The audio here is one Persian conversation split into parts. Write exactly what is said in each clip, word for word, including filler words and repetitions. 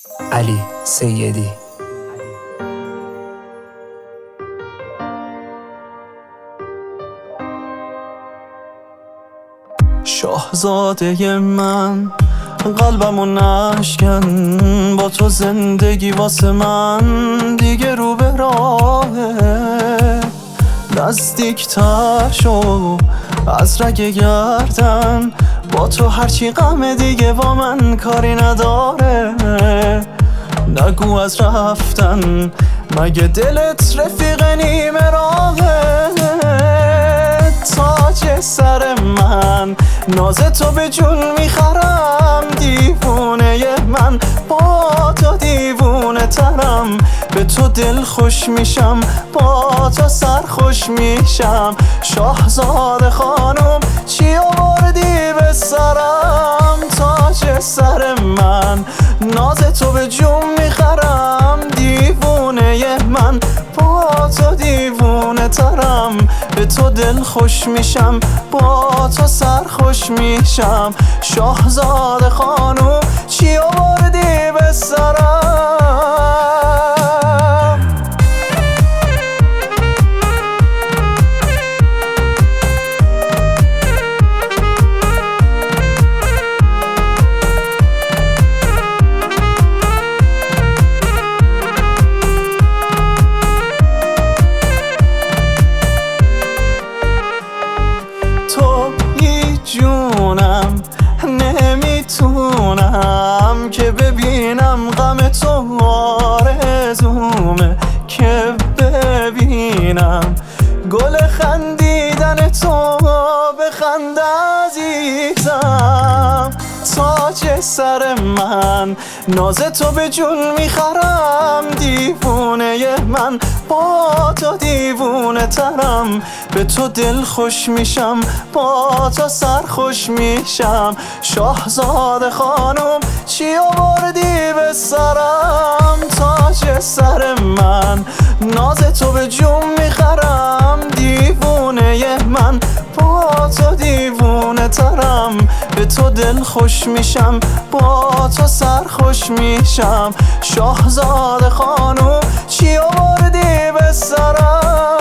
علی سیدی. شاهزاده من قلبمو نشکن، با تو زندگی واسه من دیگه رو به راهه. نزدیک‌تر شو از رگ گردن، با تو هرچی غم دیگه با من کاری نداره. نگو از رفتن، مگه دلت رفیق نیمه راهه. تاج سر من ناز تو به جون میخرم، دیوونه من با تو دیوونه ترم. به تو دل خوش میشم، با تو سر خوش میشم. شاهزاده خانم چی آوردی به سرم؟ تاج سر من ناز تو به جون میخرم، دیوونه من با تو دیوونه ترم. به تو دل خوش میشم، با تو سر خوش میشم. شاهزاده خانم چی آوردی به سرم؟ جونم نمیتونم که ببینم غم تو، آرزومه که ببینم گل خندیدن تو. بخند عزیزم تاج سر من ناز تو به جون میخرم، دیوونه من با تو دیوونه ترم. به تو دل خوش میشم، با تو سر خوش میشم. شاهزاده خانم چی آوردی به سرم؟ تاج سر من ناز تو به جون میخرم، دیوونه من با تو دیوونه ترم. به تو دل خوش میشم، با تو سر خوش میشم. شاهزاده خانم چی آوردی به سرم؟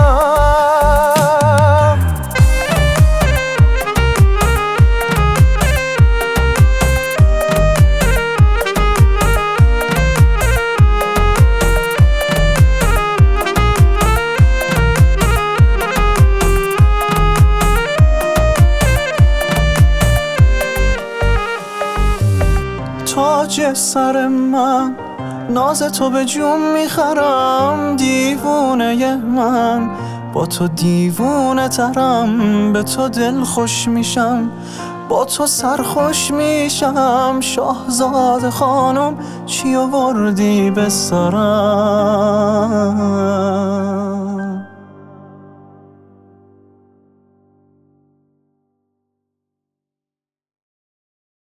تاج سر من ناز تو به جون میخرم، دیوونه من با تو دیوونه ترم. به تو دل خوش میشم، با تو سر خوش میشم. شاهزاده خانم چی آوردی به سرم؟